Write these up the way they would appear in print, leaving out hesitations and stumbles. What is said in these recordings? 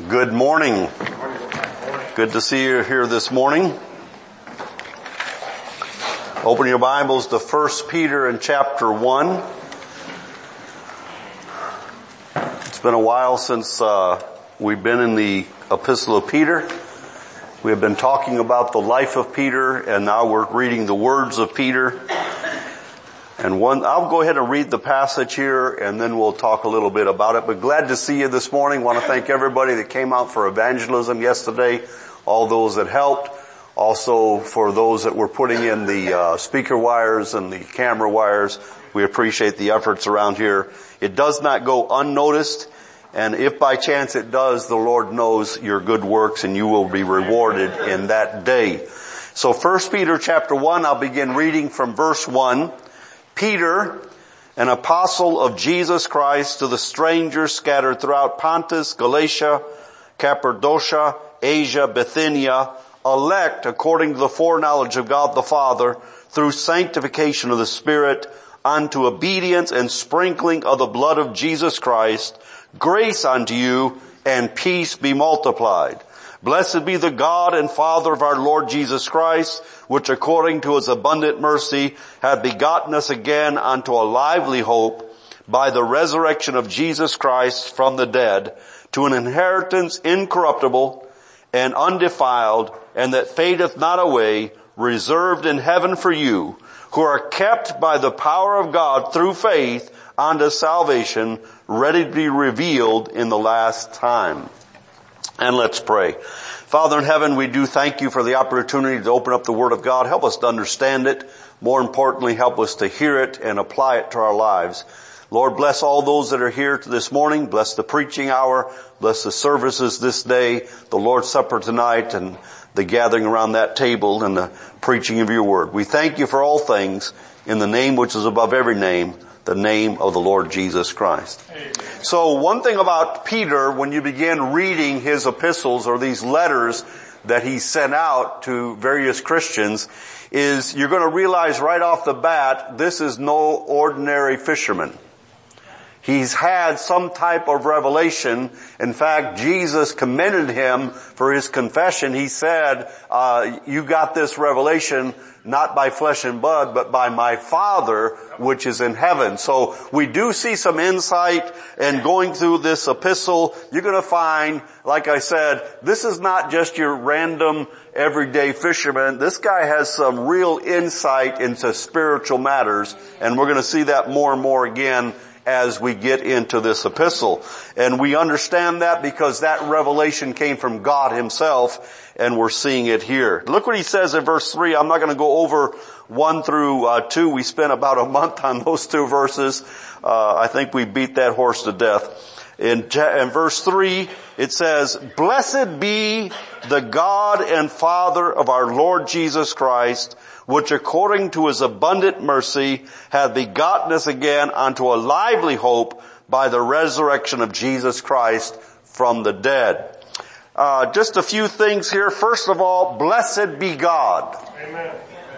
Good morning. Good to see you here this morning. Open your Bibles to 1 Peter in chapter 1. It's been a while since we've been in the Epistle of Peter. We have been talking about the life of Peter, and now we're reading the words of Peter. I'll go ahead and read the passage here, and then we'll talk a little bit about it. But glad to see you this morning. Want to thank everybody that came out for evangelism yesterday, all those that helped. Also for those that were putting in the speaker wires and the camera wires. We appreciate the efforts around here. It does not go unnoticed, and if by chance it does, the Lord knows your good works and you will be rewarded in that day. So 1 Peter chapter 1, I'll begin reading from verse 1. Peter, an apostle of Jesus Christ, to the strangers scattered throughout Pontus, Galatia, Cappadocia, Asia, Bithynia, elect according to the foreknowledge of God the Father, through sanctification of the Spirit, unto obedience and sprinkling of the blood of Jesus Christ, grace unto you and peace be multiplied. Blessed be the God and Father of our Lord Jesus Christ, which according to his abundant mercy hath begotten us again unto a lively hope by the resurrection of Jesus Christ from the dead, to an inheritance incorruptible and undefiled, and that fadeth not away, reserved in heaven for you, who are kept by the power of God through faith unto salvation, ready to be revealed in the last time. And let's pray. Father in heaven, we do thank you for the opportunity to open up the Word of God. Help us to understand it. More importantly, help us to hear it and apply it to our lives. Lord, bless all those that are here this morning. Bless the preaching hour. Bless the services this day, the Lord's Supper tonight, and the gathering around that table and the preaching of your Word. We thank you for all things in the name which is above every name, the name of the Lord Jesus Christ. Amen. So one thing about Peter, when you begin reading his epistles or these letters that he sent out to various Christians, is you're going to realize right off the bat, this is no ordinary fisherman. He's had some type of revelation. In fact, Jesus commended him for his confession. He said, you got this revelation not by flesh and blood, but by my Father which is in heaven. So we do see some insight, and going through this epistle, you're going to find, like I said, this is not just your random everyday fisherman. This guy has some real insight into spiritual matters, and we're going to see that more and more again as we get into this epistle. And we understand that because that revelation came from God himself, and we're seeing it here. Look what he says in verse 3. I'm not going to go over 1 through 2. We spent about a month on those two verses. I think we beat that horse to death. In verse 3, it says, Blessed be the God and Father of our Lord Jesus Christ, which according to his abundant mercy hath begotten us again unto a lively hope by the resurrection of Jesus Christ from the dead. Just a few things here. First of all, blessed be God. Amen.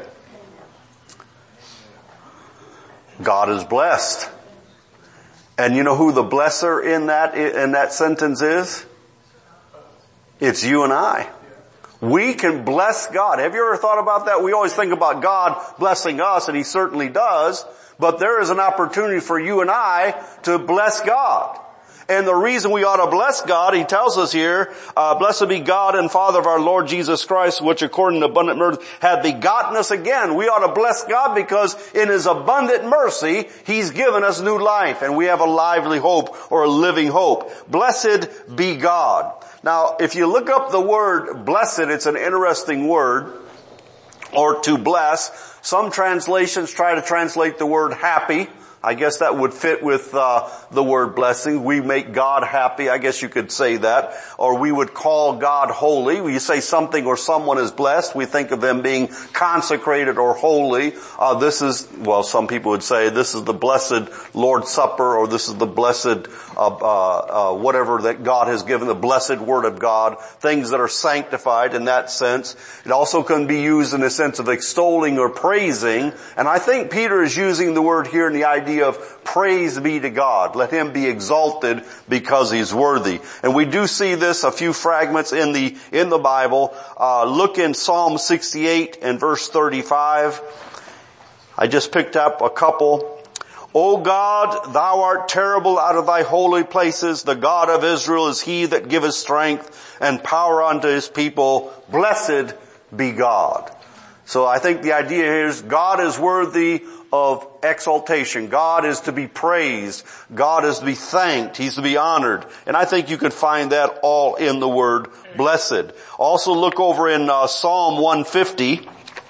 God is blessed. And you know who the blesser in that sentence is? It's you and I. We can bless God. Have you ever thought about that? We always think about God blessing us, and he certainly does. But there is an opportunity for you and I to bless God. And the reason we ought to bless God, he tells us here, Blessed be God and Father of our Lord Jesus Christ, which according to abundant mercy hath begotten us again. We ought to bless God because in his abundant mercy, he's given us new life, and we have a lively hope or a living hope. Blessed be God. Now, if you look up the word blessed, it's an interesting word, or to bless. Some translations try to translate the word happy. I guess that would fit with the word blessing. We make God happy. I guess you could say that. Or we would call God holy. When you say something or someone is blessed, we think of them being consecrated or holy. Some people would say this is the blessed Lord's Supper, or this is the blessed whatever that God has given, the blessed Word of God, things that are sanctified in that sense. It also can be used in the sense of extolling or praising. And I think Peter is using the word here in the idea idea of praise be to God. Let Him be exalted because He's worthy. And we do see this, a few fragments in the Bible. Look in Psalm 68 and verse 35. I just picked up a couple. O God, thou art terrible out of thy holy places. The God of Israel is He that giveth strength and power unto His people. Blessed be God. So I think the idea here is God is worthy of exaltation. God is to be praised. God is to be thanked. He's to be honored. And I think you can find that all in the word blessed. Also look over in Psalm 150.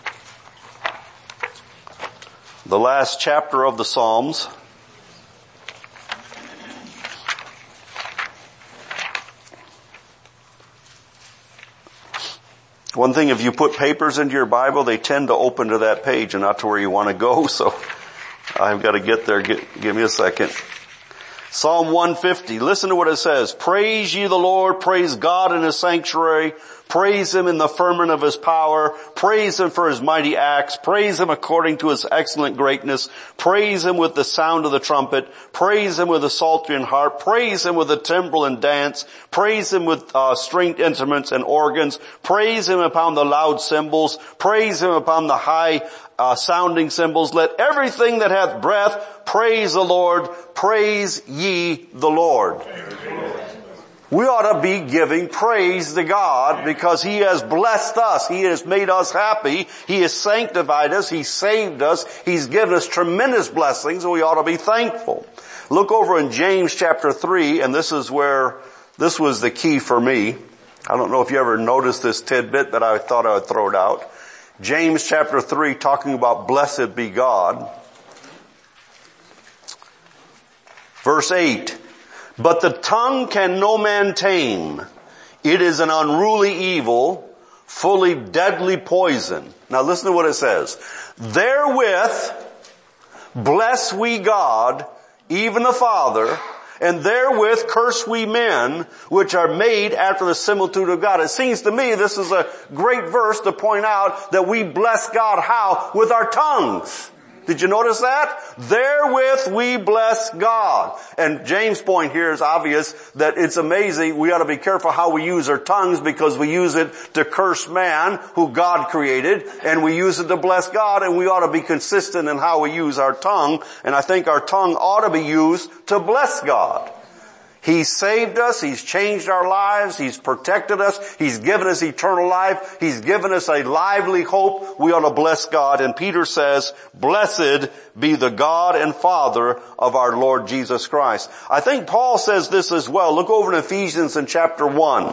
The last chapter of the Psalms. One thing, if you put papers into your Bible, they tend to open to that page and not to where you want to go, so I've got to get there. Give me a second. Psalm 150, listen to what it says. Praise ye the Lord, praise God in His sanctuary, praise Him in the firmament of His power, praise Him for His mighty acts, praise Him according to His excellent greatness, praise Him with the sound of the trumpet, praise Him with the psaltery and harp, praise Him with the timbrel and dance, praise Him with stringed instruments and organs, praise Him upon the loud cymbals, praise Him upon the high sounding cymbals. Let everything that hath breath praise the Lord. Praise ye the Lord. We ought to be giving praise to God because He has blessed us. He has made us happy. He has sanctified us. He saved us. He's given us tremendous blessings, and we ought to be thankful. Look over in James chapter 3, and this was the key for me. I don't know if you ever noticed this tidbit, but I thought I would throw it out. James chapter 3, talking about blessed be God. Verse 8, but the tongue can no man tame. It is an unruly evil, fully deadly poison. Now listen to what it says. Therewith bless we God, even the Father, and therewith curse we men, which are made after the similitude of God. It seems to me this is a great verse to point out that we bless God how? With our tongues. Did you notice that? Therewith we bless God. And James' point here is obvious that it's amazing. We ought to be careful how we use our tongues because we use it to curse man who God created, and we use it to bless God, and we ought to be consistent in how we use our tongue. And I think our tongue ought to be used to bless God. He saved us. He's changed our lives. He's protected us. He's given us eternal life. He's given us a lively hope. We ought to bless God. And Peter says, blessed be the God and Father of our Lord Jesus Christ. I think Paul says this as well. Look over in Ephesians in chapter 1.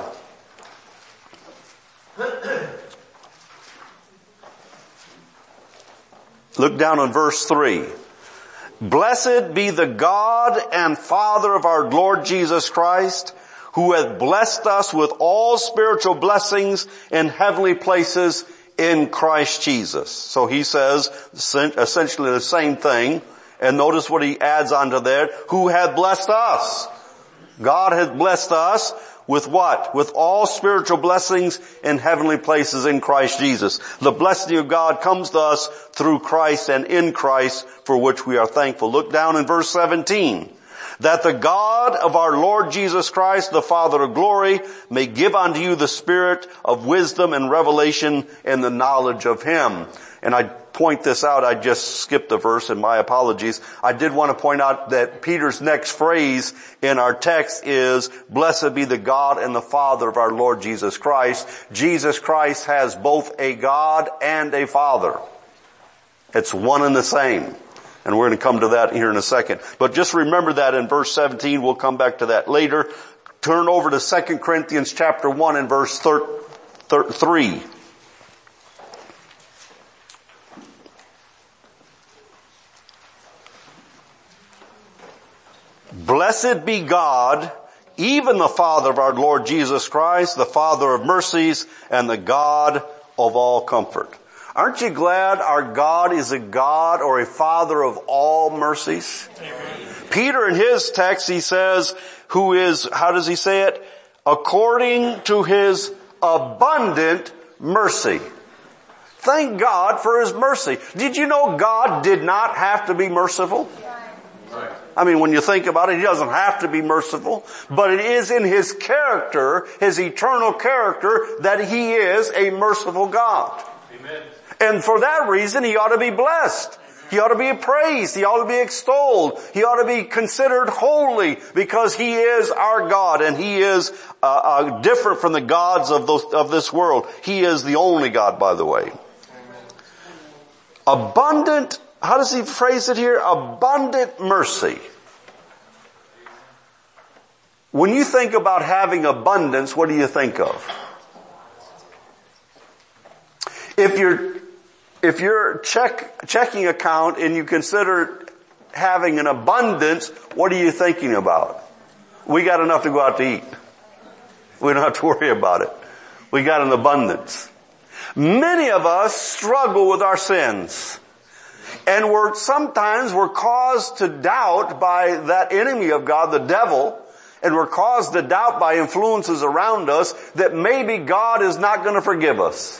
Look down on verse 3. Blessed be the God and Father of our Lord Jesus Christ, who hath blessed us with all spiritual blessings in heavenly places in Christ Jesus. So he says essentially the same thing. And notice what he adds onto there. Who hath blessed us? God hath blessed us with what? With all spiritual blessings in heavenly places in Christ Jesus. The blessing of God comes to us through Christ and in Christ, for which we are thankful. Look down in verse 17. That the God of our Lord Jesus Christ, the Father of glory, may give unto you the spirit of wisdom and revelation in the knowledge of Him. And I point this out. I just skipped a verse, and my apologies. I did want to point out that Peter's next phrase in our text is, blessed be the God and the Father of our Lord Jesus Christ. Jesus Christ has both a God and a Father. It's one and the same. And we're going to come to that here in a second. But just remember that in verse 17. We'll come back to that later. Turn over to 2 Corinthians chapter 1 and verse 3. Blessed be God, even the Father of our Lord Jesus Christ, the Father of mercies and the God of all comfort. Aren't you glad our God is a God or a Father of all mercies? Amen. Peter in his text, he says, who is, how does he say it? According to His abundant mercy. Thank God for His mercy. Did you know God did not have to be merciful? I mean, when you think about it, he doesn't have to be merciful, but it is in his character, his eternal character, that he is a merciful God. Amen. And for that reason, he ought to be blessed. He ought to be praised. He ought to be extolled. He ought to be considered holy because he is our God, and he is different from the gods of this world. He is the only God, by the way. Abundant, how does he phrase it here? Abundant mercy. When you think about having abundance, what do you think of? If your checking account and you consider having an abundance, what are you thinking about? We got enough to go out to eat. We don't have to worry about it. We got an abundance. Many of us struggle with our sins. And sometimes we're caused to doubt by that enemy of God, the devil, and we're caused to doubt by influences around us that maybe God is not going to forgive us.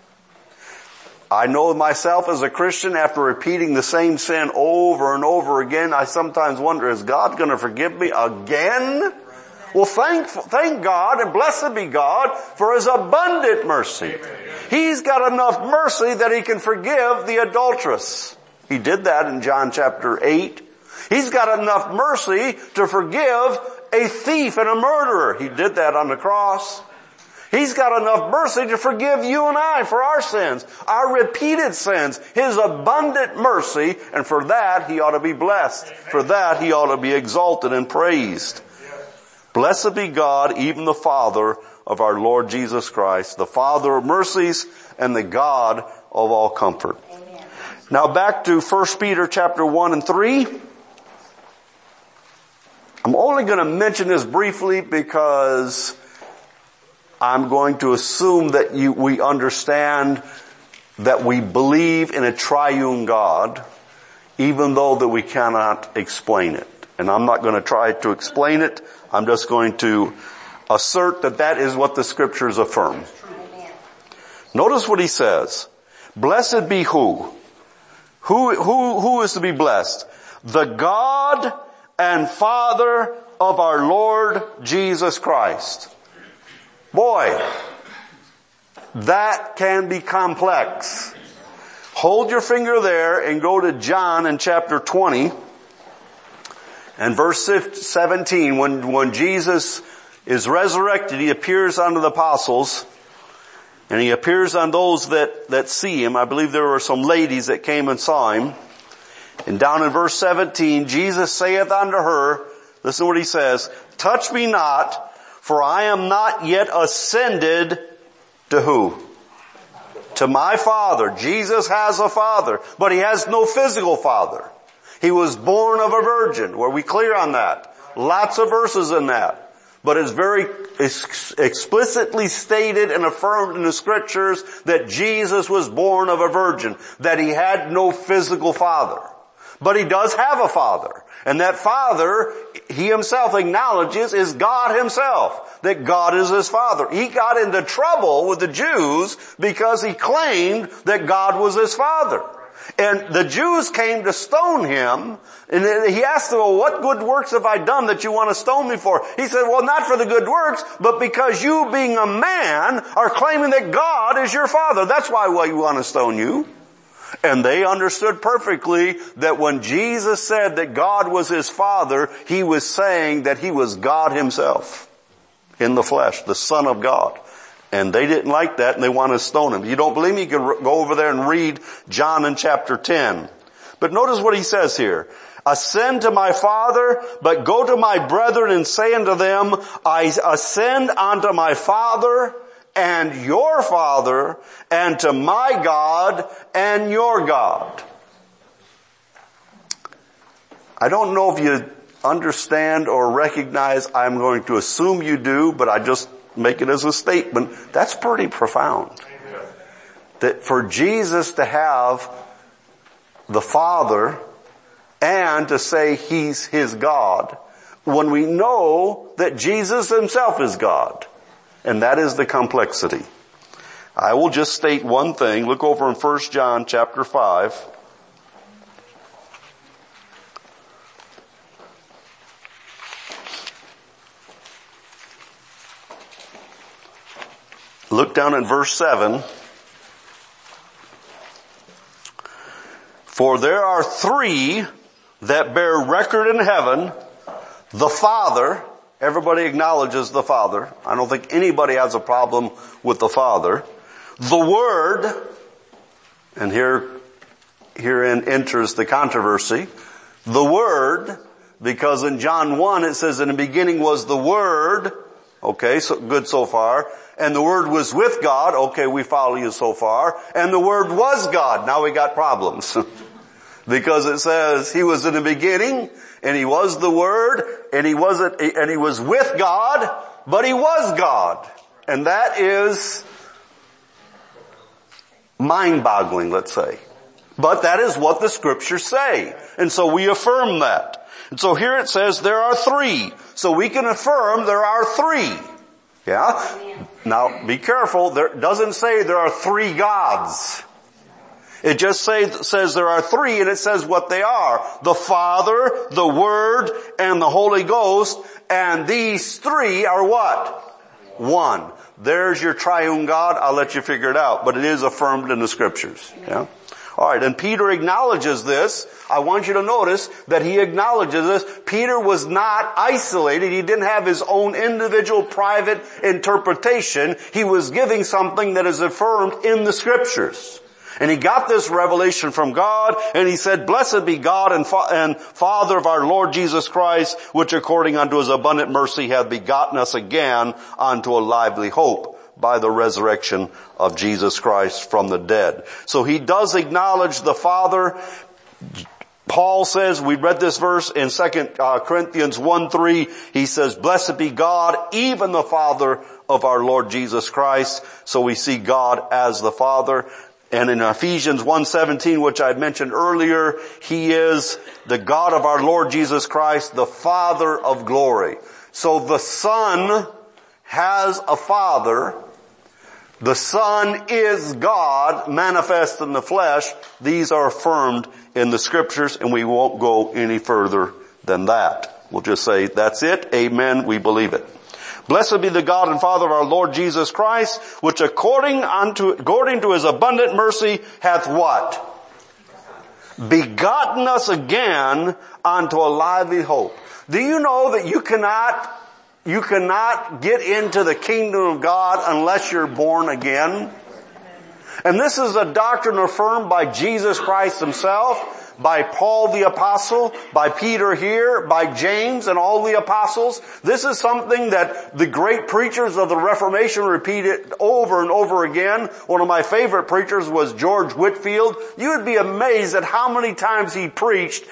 I know myself as a Christian, after repeating the same sin over and over again, I sometimes wonder, is God going to forgive me again? Well, thank God and blessed be God for his abundant mercy. He's got enough mercy that he can forgive the adulteress. He did that in John chapter 8. He's got enough mercy to forgive a thief and a murderer. He did that on the cross. He's got enough mercy to forgive you and I for our sins, our repeated sins, his abundant mercy, and for that he ought to be blessed. For that he ought to be exalted and praised. Blessed be God, even the Father of our Lord Jesus Christ, the Father of mercies and the God of all comfort. Amen. Now back to 1 Peter chapter 1 and 3. I'm only going to mention this briefly because I'm going to assume that we understand that we believe in a triune God, even though that we cannot explain it. And I'm not going to try to explain it. I'm just going to assert that that is what the scriptures affirm. Notice what he says. Blessed be who? Who is to be blessed? The God and Father of our Lord Jesus Christ. Boy, that can be complex. Hold your finger there and go to John in chapter 20 and verse 17. When Jesus is resurrected, he appears unto the apostles and he appears on those that see him. I believe there were some ladies that came and saw him. And down in verse 17, Jesus saith unto her, listen to what he says, touch me not, for I am not yet ascended to who? To my Father. Jesus has a Father, but he has no physical father. He was born of a virgin. Were we clear on that? Lots of verses in that. But it's very explicitly stated and affirmed in the scriptures that Jesus was born of a virgin, that he had no physical father. But he does have a father. And that father, he himself acknowledges, is God himself. That God is his father. He got into trouble with the Jews because he claimed that God was his father. And the Jews came to stone him, and he asked them, well, what good works have I done that you want to stone me for? He said, well, not for the good works, but because you being a man are claiming that God is your father. That's why we want to stone you. And they understood perfectly that when Jesus said that God was his father, he was saying that he was God himself in the flesh, the Son of God. And they didn't like that and they wanted to stone him. You don't believe me? You can go over there and read John in chapter 10. But notice what he says here. Ascend to my Father, but go to my brethren and say unto them, I ascend unto my Father and your Father, and to my God and your God. I don't know if you understand or recognize, I'm going to assume you do, but I just make it as a statement. That's pretty profound. Amen. That for Jesus to have the Father and to say he's his God, when we know that Jesus himself is God. And that is the complexity. I will just state one thing. Look over in 1 John chapter 5. Look down at verse 7. For there are three that bear record in heaven, the Father. Everybody acknowledges the Father. I don't think anybody has a problem with the Father. The Word, and herein enters the controversy. The Word, because in John 1 it says in the beginning was the Word. Okay, so good so far. And the Word was with God. Okay, we follow you so far. And the Word was God. Now we got problems. Because it says He was in the beginning, and He was the Word, and He was with God, but He was God. And that is mind-boggling, let's say. But that is what the Scriptures say. And so we affirm that. And so here it says there are three. So we can affirm there are three. Yeah? Now, be careful. It doesn't say there are three gods. It just says there are three, and it says what they are. The Father, the Word, and the Holy Ghost. And these three are what? One. There's your triune God. I'll let you figure it out. But it is affirmed in the Scriptures. Yeah? Alright, and Peter acknowledges this. I want you to notice that he acknowledges this. Peter was not isolated. He didn't have his own individual private interpretation. He was giving something that is affirmed in the Scriptures. And he got this revelation from God, and he said, Blessed be God and Father of our Lord Jesus Christ, which according unto His abundant mercy hath begotten us again unto a lively hope by the resurrection of Jesus Christ from the dead. So he does acknowledge the Father. Paul says, we read this verse in 2 Corinthians 1:3, he says, Blessed be God, even the Father of our Lord Jesus Christ. So we see God as the Father. And in Ephesians 1:17, which I had mentioned earlier, He is the God of our Lord Jesus Christ, the Father of glory. So the Son has a Father. The Son is God manifest in the flesh. These are affirmed in the Scriptures, and we won't go any further than that. We'll just say, that's it. Amen. We believe it. Blessed be the God and Father of our Lord Jesus Christ, which according to His abundant mercy hath what? Begotten us again unto a lively hope. Do you know that you cannot get into the kingdom of God unless you're born again? And this is a doctrine affirmed by Jesus Christ Himself, by Paul the Apostle, by Peter here, by James and all the apostles. This is something that the great preachers of the Reformation repeated over and over again. One of my favorite preachers was George Whitefield. You would be amazed at how many times he preached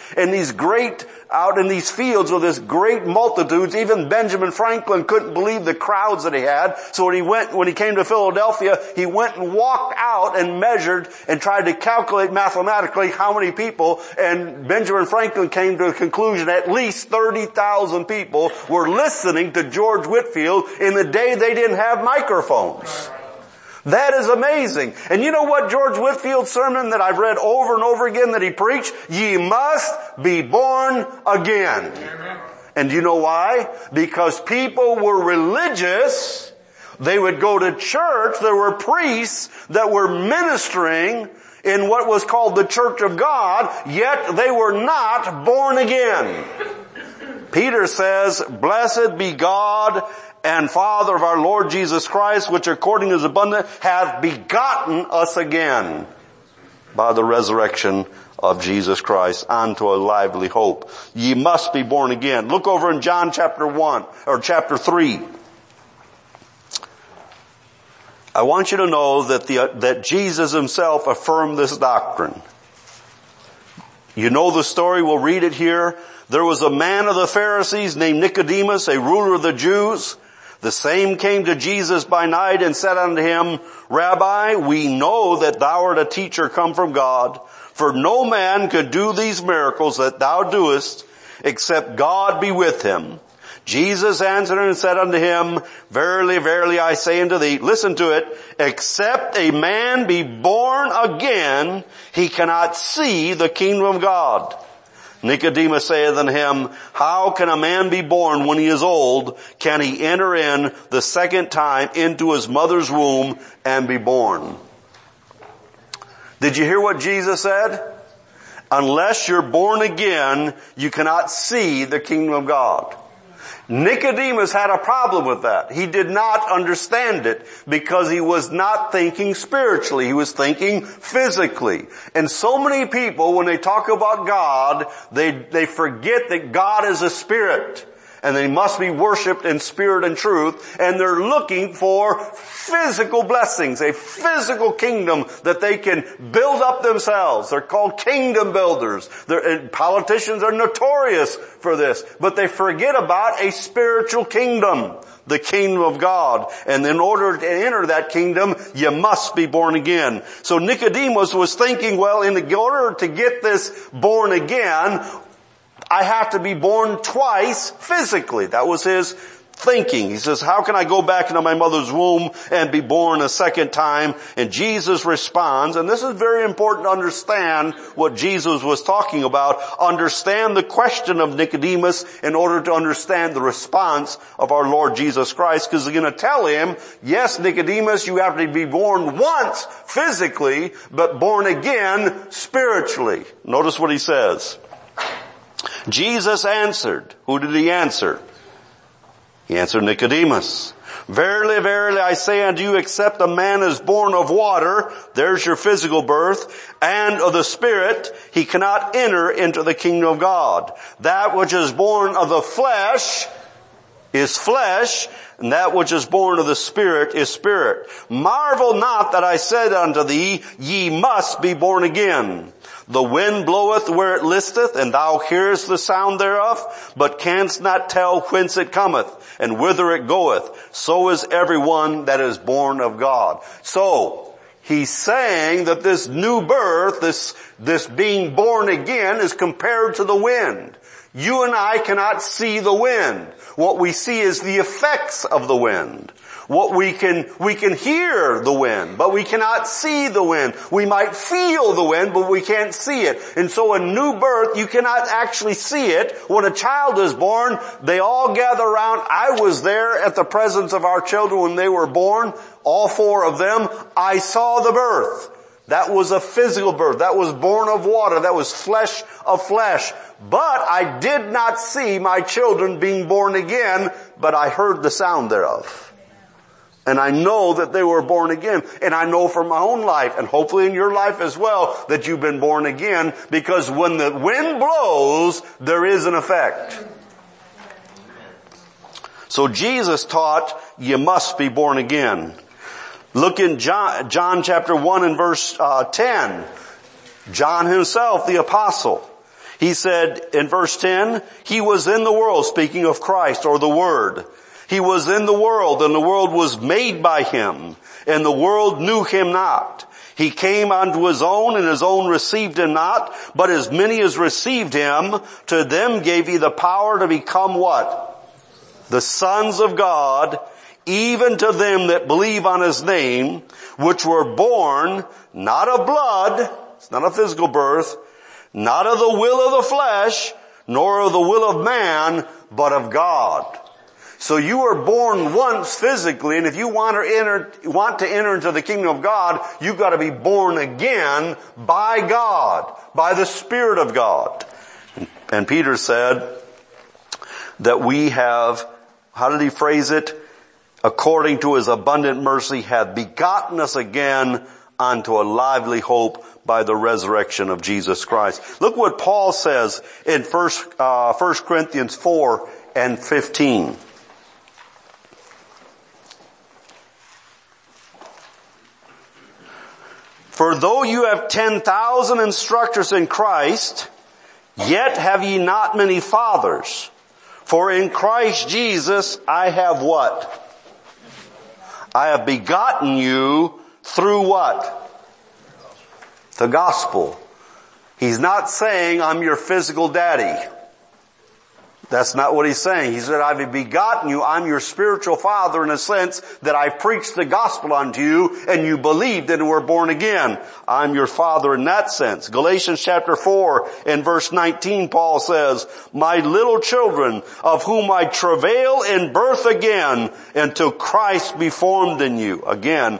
out in these fields with this great multitudes. Even Benjamin Franklin couldn't believe the crowds that he had. So when he came to Philadelphia, he went and walked out and measured and tried to calculate mathematically how many people. And Benjamin Franklin came to a conclusion at least 30,000 people were listening to George Whitefield in the day they didn't have microphones. That is amazing. And you know what George Whitefield's sermon that I've read over and over again that he preached? Ye must be born again. Amen. And you know why? Because people were religious. They would go to church. There were priests that were ministering in what was called the Church of God, yet they were not born again. Peter says, Blessed be God and Father of our Lord Jesus Christ, which according to His abundance hath begotten us again by the resurrection of Jesus Christ unto a lively hope. Ye must be born again. Look over in John chapter 3. I want you to know that Jesus Himself affirmed this doctrine. You know the story, we'll read it here. There was a man of the Pharisees named Nicodemus, a ruler of the Jews. The same came to Jesus by night and said unto Him, Rabbi, we know that Thou art a teacher come from God, for no man could do these miracles that Thou doest, except God be with him. Jesus answered and said unto him, Verily, verily, I say unto thee, listen to it, except a man be born again, he cannot see the kingdom of God. Nicodemus saith unto him, how can a man be born when he is old? Can he enter in the second time into his mother's womb and be born? Did you hear what Jesus said? Unless you're born again, you cannot see the kingdom of God. Nicodemus had a problem with that. He did not understand it because he was not thinking spiritually. He was thinking physically. And so many people, when they talk about God, they forget that God is a spirit. And they must be worshipped in spirit and truth. And they're looking for physical blessings, a physical kingdom that they can build up themselves. They're called kingdom builders. Politicians are notorious for this. But they forget about a spiritual kingdom, the kingdom of God. And in order to enter that kingdom, you must be born again. So Nicodemus was thinking, well, in order to get this born again, I have to be born twice physically. That was his thinking. He says, how can I go back into my mother's womb and be born a second time? And Jesus responds, and this is very important to understand what Jesus was talking about. Understand the question of Nicodemus in order to understand the response of our Lord Jesus Christ. Because they're going to tell him, yes, Nicodemus, you have to be born once physically, but born again spiritually. Notice what he says. Jesus answered. Who did he answer? He answered Nicodemus. Verily, verily, I say unto you, except a man is born of water, there's your physical birth, and of the Spirit, he cannot enter into the kingdom of God. That which is born of the flesh is flesh, and that which is born of the Spirit is spirit. Marvel not that I said unto thee, ye must be born again. The wind bloweth where it listeth, and thou hearest the sound thereof, but canst not tell whence it cometh, and whither it goeth. So is everyone that is born of God. So, he's saying that this new birth, this being born again, is compared to the wind. You and I cannot see the wind. What we see is the effects of the wind. What we can hear the wind, but we cannot see the wind. We might feel the wind, but we can't see it. And so a new birth, you cannot actually see it. When a child is born, they all gather around. I was there at the presence of our children when they were born. All four of them. I saw the birth. That was a physical birth. That was born of water. That was flesh of flesh. But I did not see my children being born again, but I heard the sound thereof. And I know that they were born again. And I know from my own life, and hopefully in your life as well, that you've been born again, because when the wind blows, there is an effect. So Jesus taught, you must be born again. Look in John chapter 1 and verse 10. John himself, the apostle. He said in verse 10, he was in the world, speaking of Christ or the Word. He was in the world, and the world was made by him, and the world knew him not. He came unto his own, and his own received him not. But as many as received him, to them gave he the power to become what? The sons of God, even to them that believe on his name, which were born not of blood, it's not a physical birth, not of the will of the flesh, nor of the will of man, but of God. So you were born once physically, and if you want to enter into the kingdom of God, you've got to be born again by God, by the Spirit of God. And Peter said that we have, how did he phrase it? According to his abundant mercy hath begotten us again unto a lively hope by the resurrection of Jesus Christ. Look what Paul says in 1 Corinthians 4 and 15. For though you have 10,000 instructors in Christ, yet have ye not many fathers. For in Christ Jesus I have what? I have begotten you through what? The gospel. He's not saying I'm your physical daddy. That's not what he's saying. He said, I've begotten you. I'm your spiritual father in a sense that I preached the gospel unto you and you believed and were born again. I'm your father in that sense. Galatians chapter 4 and verse 19, Paul says, my little children, of whom I travail in birth again until Christ be formed in you. Again,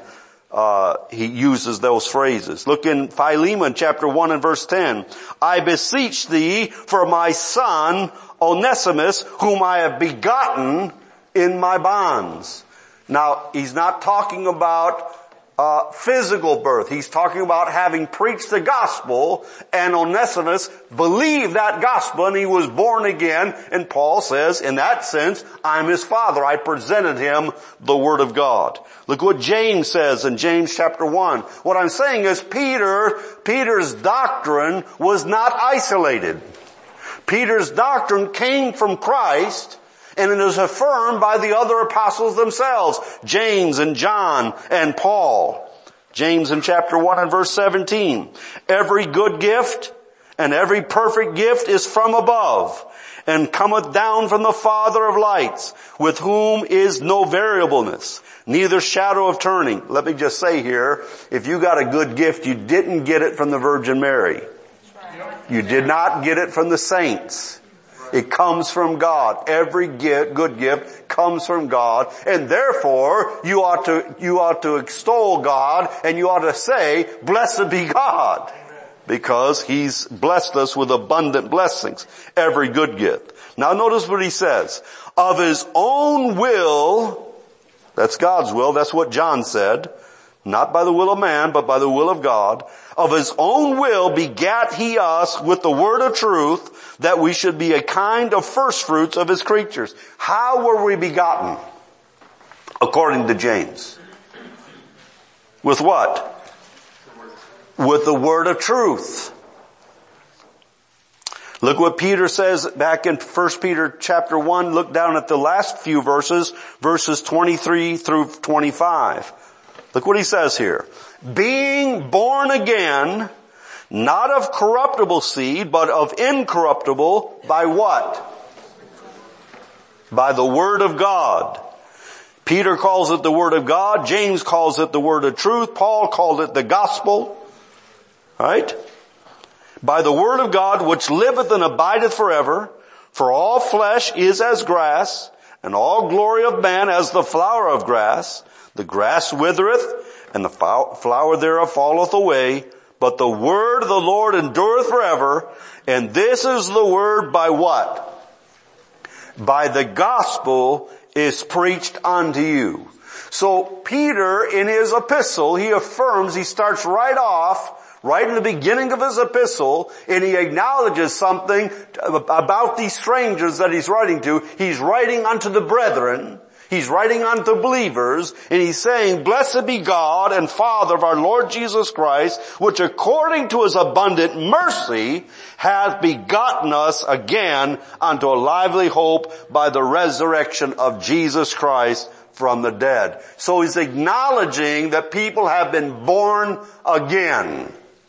he uses those phrases. Look in Philemon chapter 1 and verse 10. I beseech thee for my son Onesimus, whom I have begotten in my bonds. Now, he's not talking about physical birth. He's talking about having preached the gospel, and Onesimus believed that gospel and he was born again. And Paul says, in that sense, I'm his father. I presented him the word of God. Look what James says in James chapter 1. What I'm saying is Peter's doctrine was not isolated. Peter's doctrine came from Christ, and it is affirmed by the other apostles themselves, James and John and Paul. James in chapter 1 and verse 17. Every good gift and every perfect gift is from above, and cometh down from the Father of lights, with whom is no variableness, neither shadow of turning. Let me just say here, if you got a good gift, you didn't get it from the Virgin Mary. You did not get it from the saints. It comes from God. Every good gift comes from God, and therefore you ought to extol God, and you ought to say, blessed be God, because he's blessed us with abundant blessings. Every good gift. Now notice what he says. Of his own will, that's God's will, that's what John said, not by the will of man, but by the will of God. Of his own will begat he us with the word of truth, that we should be a kind of first fruits of his creatures. How were we begotten? According to James. With what? With the word of truth. Look what Peter says back in 1 Peter chapter 1. Look down at the last few verses 23 through 25. Look what he says here. Being born again, not of corruptible seed, but of incorruptible, by what? By the word of God. Peter calls it the word of God. James calls it the word of truth. Paul called it the gospel. Right? By the word of God, which liveth and abideth forever. For all flesh is as grass, and all glory of man as the flower of grass. The grass withereth, and the flower thereof falleth away, but the word of the Lord endureth forever. And this is the word by what? By the gospel is preached unto you. So Peter, in his epistle, he affirms, he starts right off, right in the beginning of his epistle, and he acknowledges something about these strangers that he's writing to. He's writing unto the brethren. He's writing unto believers, and he's saying, blessed be God and Father of our Lord Jesus Christ, which according to his abundant mercy hath begotten us again unto a lively hope by the resurrection of Jesus Christ from the dead. So he's acknowledging that people have been born again.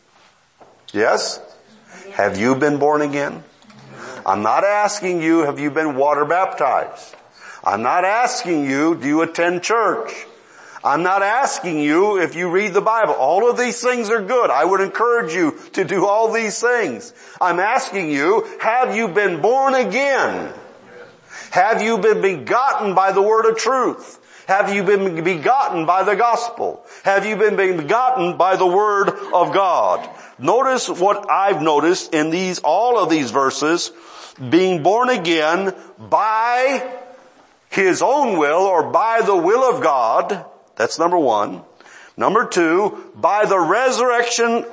Yes? Have you been born again? I'm not asking you, have you been water baptized? I'm not asking you, do you attend church? I'm not asking you if you read the Bible. All of these things are good. I would encourage you to do all these things. I'm asking you, have you been born again? Have you been begotten by the word of truth? Have you been begotten by the gospel? Have you been begotten by the word of God? Notice what I've noticed in all of these verses, being born again by his own will, or by the will of God. That's number one. Number two, by the resurrection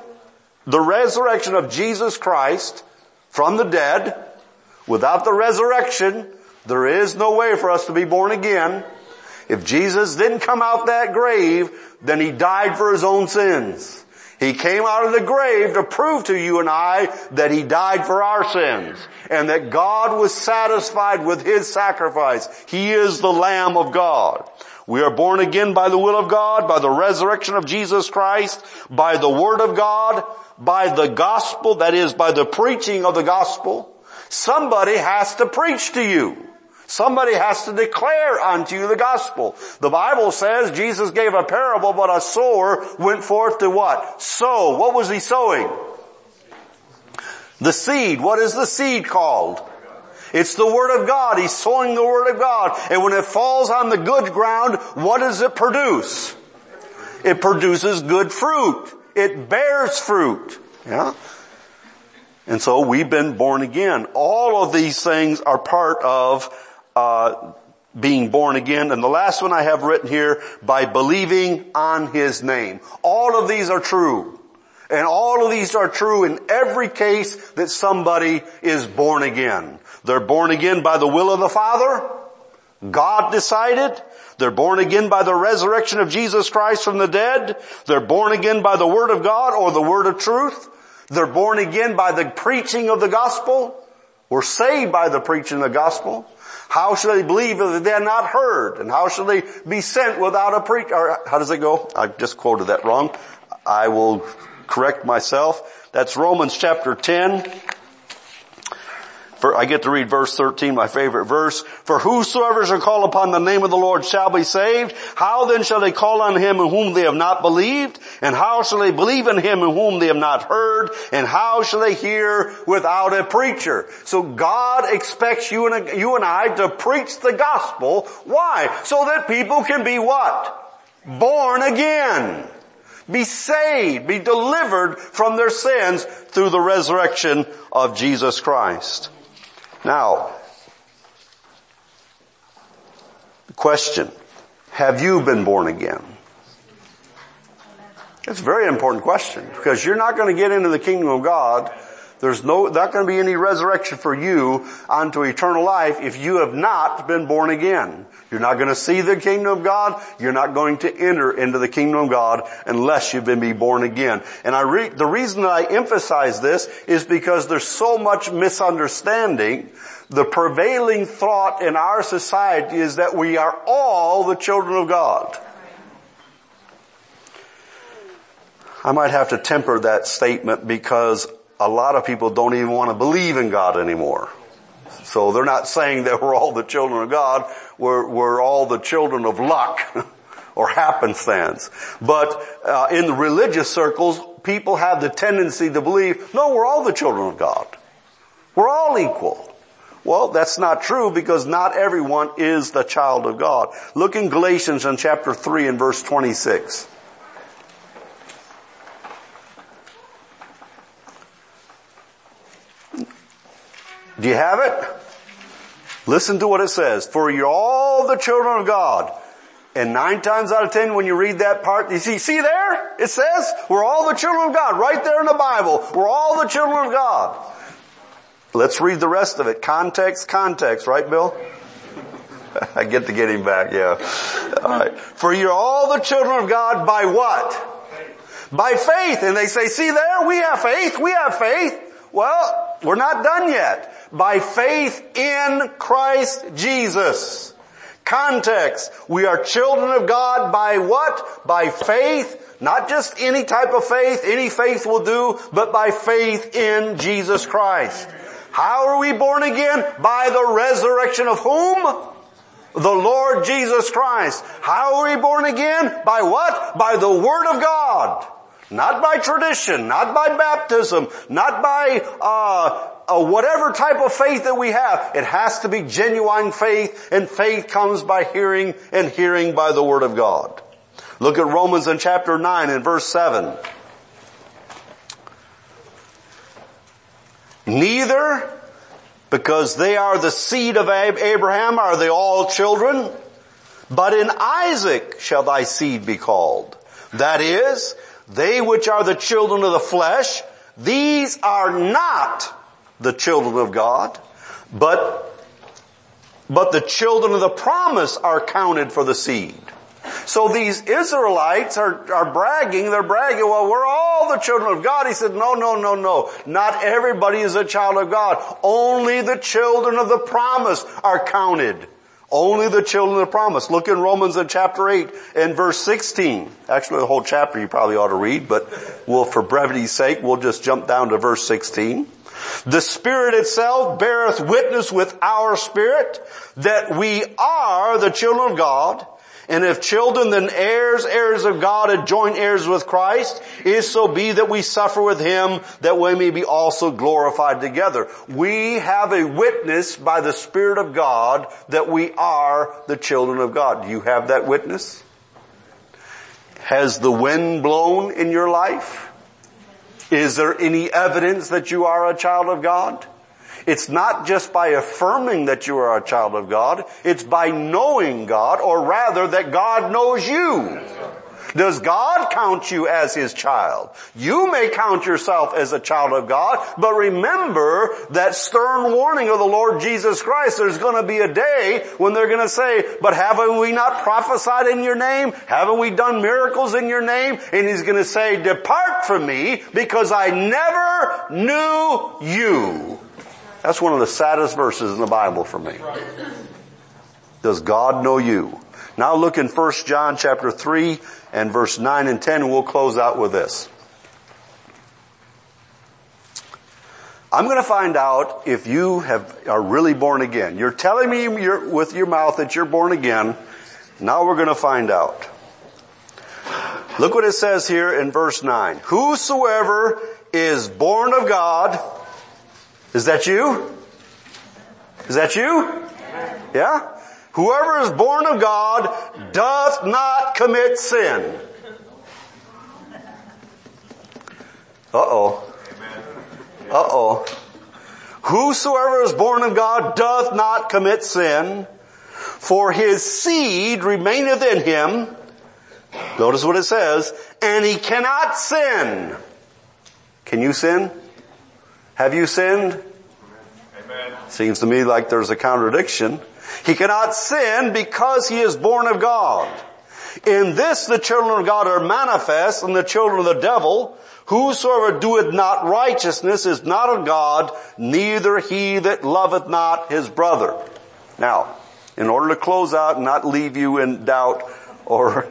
of Jesus Christ from the dead. Without the resurrection, there is no way for us to be born again. If Jesus didn't come out that grave, then he died for his own sins. He came out of the grave to prove to you and I that he died for our sins, and that God was satisfied with his sacrifice. He is the Lamb of God. We are born again by the will of God, by the resurrection of Jesus Christ, by the word of God, by the gospel, that is, by the preaching of the gospel. Somebody has to preach to you. Somebody has to declare unto you the gospel. The Bible says Jesus gave a parable, but a sower went forth to what? Sow. What was he sowing? The seed. What is the seed called? It's the Word of God. He's sowing the Word of God. And when it falls on the good ground, what does it produce? It produces good fruit. It bears fruit. Yeah? And so we've been born again. All of these things are part of being born again. And the last one I have written here, by believing on His name. All of these are true. And all of these are true in every case that somebody is born again. They're born again by the will of the Father. God decided. They're born again by the resurrection of Jesus Christ from the dead. They're born again by the Word of God or the Word of truth. They're born again by the preaching of the gospel. We're saved by the preaching of the gospel. How shall they believe if they have not heard? And how shall they be sent without a preacher? Or how does it go? I just quoted that wrong. I will correct myself. That's Romans chapter 10. I get to read verse 13, my favorite verse. For whosoever shall call upon the name of the Lord shall be saved. How then shall they call on Him in whom they have not believed? And how shall they believe in Him in whom they have not heard? And how shall they hear without a preacher? So God expects you and I to preach the gospel. Why? So that people can be what? Born again. Be saved, be delivered from their sins through the resurrection of Jesus Christ. Now, the question, have you been born again? It's a very important question because you're not going to get into the kingdom of God. There's not going to be any resurrection for you unto eternal life if you have not been born again. You're not going to see the kingdom of God. You're not going to enter into the kingdom of God unless you've been born again. And the reason that I emphasize this is because there's so much misunderstanding. The prevailing thought in our society is that we are all the children of God. I might have to temper that statement because a lot of people don't even want to believe in God anymore. So they're not saying that we're all the children of God. We're all the children of luck or happenstance. But in the religious circles, people have the tendency to believe, no, we're all the children of God. We're all equal. Well, that's not true because not everyone is the child of God. Look in Galatians in chapter 3 and verse 26. Do you have it? Listen to what it says. For you're all the children of God. And 9 times out of 10 when you read that part, you see there? It says, we're all the children of God. Right there in the Bible. We're all the children of God. Let's read the rest of it. Context, right, Bill? I get to get him back, yeah. All right. For you're all the children of God by what? By faith. And they say, see there? We have faith. Well, we're not done yet. By faith in Christ Jesus. Context. We are children of God by what? By faith. Not just any type of faith. Any faith will do. But by faith in Jesus Christ. How are we born again? By the resurrection of whom? The Lord Jesus Christ. How are we born again? By what? By the Word of God. Not by tradition, not by baptism, not by whatever type of faith that we have. It has to be genuine faith, and faith comes by hearing, and hearing by the Word of God. Look at Romans in chapter 9 and verse 7. Neither, because they are the seed of Abraham, are they all children, but in Isaac shall thy seed be called. That is, they which are the children of the flesh, these are not the children of God, but the children of the promise are counted for the seed. So these Israelites are bragging, well, we're all the children of God. He said, no. Not everybody is a child of God. Only the children of the promise are counted. Only the children of the promise. Look in Romans in chapter 8 and verse 16. Actually, the whole chapter you probably ought to read, but for brevity's sake, we'll just jump down to verse 16. The Spirit itself beareth witness with our spirit that we are the children of God. And if children, then heirs, heirs of God, and joint heirs with Christ, if so be that we suffer with him, that we may be also glorified together. We have a witness by the Spirit of God that we are the children of God. Do you have that witness? Has the wind blown in your life? Is there any evidence that you are a child of God? It's not just by affirming that you are a child of God. It's by knowing God, or rather that God knows you. Does God count you as his child? You may count yourself as a child of God, but remember that stern warning of the Lord Jesus Christ. There's going to be a day when they're going to say, but haven't we not prophesied in your name? Haven't we done miracles in your name? And he's going to say, depart from me, because I never knew you. That's one of the saddest verses in the Bible for me. Does God know you? Now look in 1 John chapter 3 and verse 9 and 10, and we'll close out with this. I'm going to find out if you are really born again. You're telling me with your mouth that you're born again. Now we're going to find out. Look what it says here in verse 9. Whosoever is born of God. Is that you? Is that you? Yeah? Whoever is born of God doth not commit sin. Uh-oh. Uh-oh. Whosoever is born of God doth not commit sin, for his seed remaineth in him. Notice what it says, and he cannot sin. Can you sin? Have you sinned? Amen. Seems to me like there's a contradiction. He cannot sin because he is born of God. In this the children of God are manifest, and the children of the devil. Whosoever doeth not righteousness is not of God, neither he that loveth not his brother. Now, in order to close out and not leave you in doubt or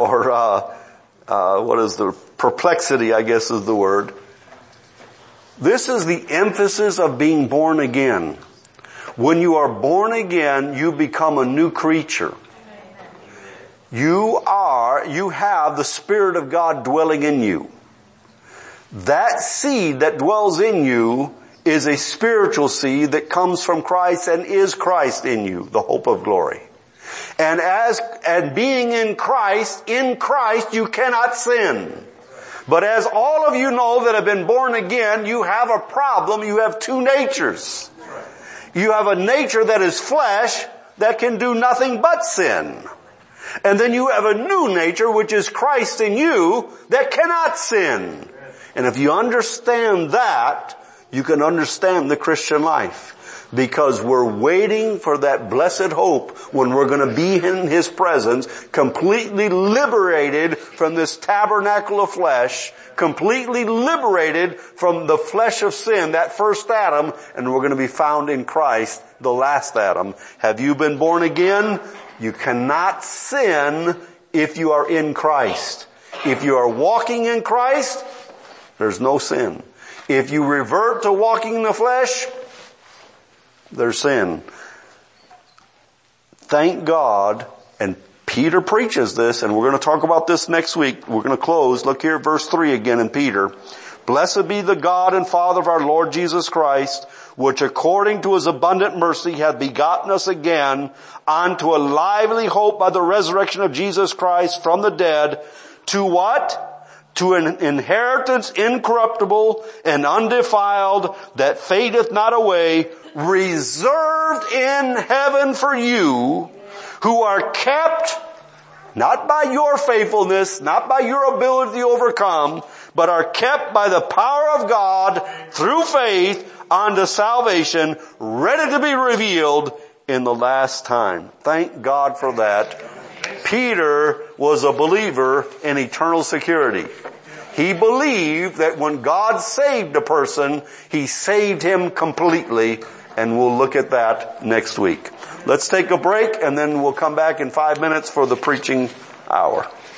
what is the perplexity, I guess is the word. This is the emphasis of being born again. When you are born again, you become a new creature. You have the Spirit of God dwelling in you. That seed that dwells in you is a spiritual seed that comes from Christ and is Christ in you, the hope of glory. And being in Christ, you cannot sin. But as all of you know that have been born again, you have a problem. You have two natures. You have a nature that is flesh that can do nothing but sin. And then you have a new nature, which is Christ in you, that cannot sin. And if you understand that, you can understand the Christian life. Because we're waiting for that blessed hope when we're going to be in his presence, completely liberated from this tabernacle of flesh, completely liberated from the flesh of sin, that first Adam, and we're going to be found in Christ, the last Adam. Have you been born again? You cannot sin if you are in Christ. If you are walking in Christ, there's no sin. If you revert to walking in the flesh, there's sin. Thank God, and Peter preaches this, and we're going to talk about this next week. We're going to close. Look here, verse 3 again in Peter. Blessed be the God and Father of our Lord Jesus Christ, which according to his abundant mercy hath begotten us again unto a lively hope by the resurrection of Jesus Christ from the dead, to what? To an inheritance incorruptible and undefiled, that fadeth not away, reserved in heaven for you, who are kept, not by your faithfulness, not by your ability to overcome, but are kept by the power of God through faith unto salvation, ready to be revealed in the last time. Thank God for that. Peter was a believer in eternal security. He believed that when God saved a person, he saved him completely, and we'll look at that next week. Let's take a break, and then we'll come back in 5 minutes for the preaching hour.